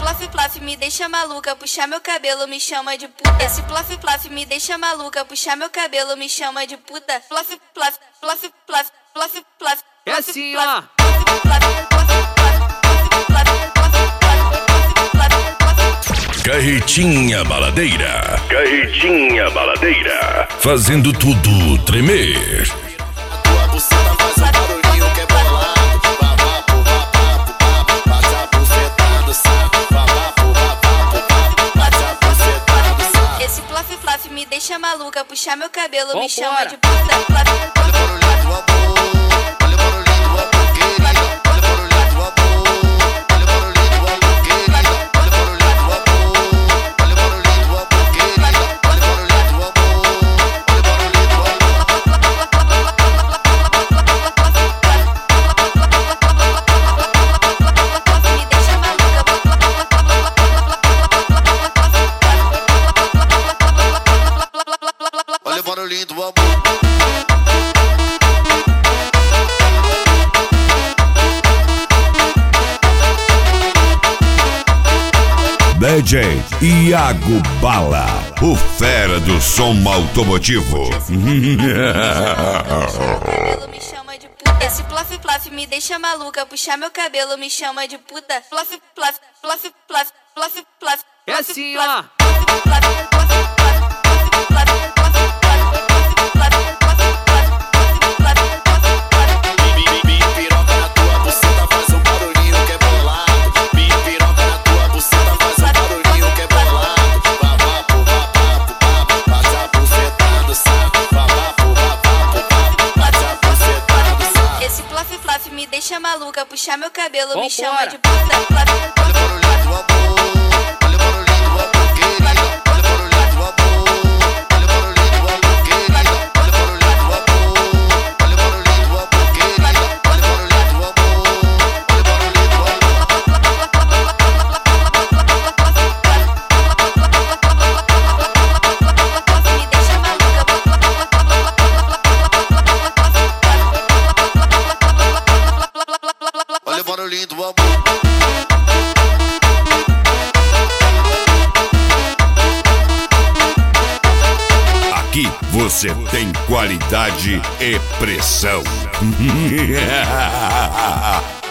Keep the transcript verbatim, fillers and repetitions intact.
plaf plaf me deixa maluca, puxar meu cabelo me chama de puta. Esse plaf plaf me deixa maluca, puxar meu cabelo me chama de puta. Plaf plaf plaf plaf plaf plaf. É assim, ó. Carretinha Baladeira, Carretinha Baladeira, fazendo tudo tremer. Tua buceta faz um barulhinho que é bolado. Vapapo, vapapo, papo, bate a buceta no saco. Vapapo, vapapo, papo, bate a buceta no saco. Esse plaf plaf me deixa maluca, puxar meu cabelo me Vambora. chama de puta. Plaf, Olha o barulhinho do amor, olha o barulhinho do amor querida. Olha o barulhinho do amor, olha o barulhinho do amor querida. Olha o barulhinho do amor, olha o barulhinho do amor querida. Olha o barulhinho do amor, olha o barulhinho do amor. me deixa maluca. Olha o barulhinho do amor. D J Iago Bala, o fera do som automotivo. Cabelo me chama de puta. Esse plaf plaf me deixa maluca, puxar meu cabelo me chama de puta. Plaf plaf plaf plaf plaf plaf. É assim, ó. Piroca na tua buceta faz um barulhinho que é bolado. Piroca na tua buceta faz um barulhinho que é bolado. Vapapo, vapapo, papo, bate a buceta no saco. Vapapo, vapapo, papo, bate a buceta no saco. Esse plaf plaf me deixa maluca, puxar meu cabelo me Vambora. chama de puta. Plaf, Olha o barulhinho do amor, olha o barulhinho do amor querida. Olha o barulhinho do amor, olha o barulhinho do amor querida. Olha o barulhinho do amor, olha o barulhinho do amor querida. Olha o barulhinho do amor, olha o barulhinho do amor. me deixa maluca. Olha o barulhinho do amor. Aqui você tem qualidade e pressão.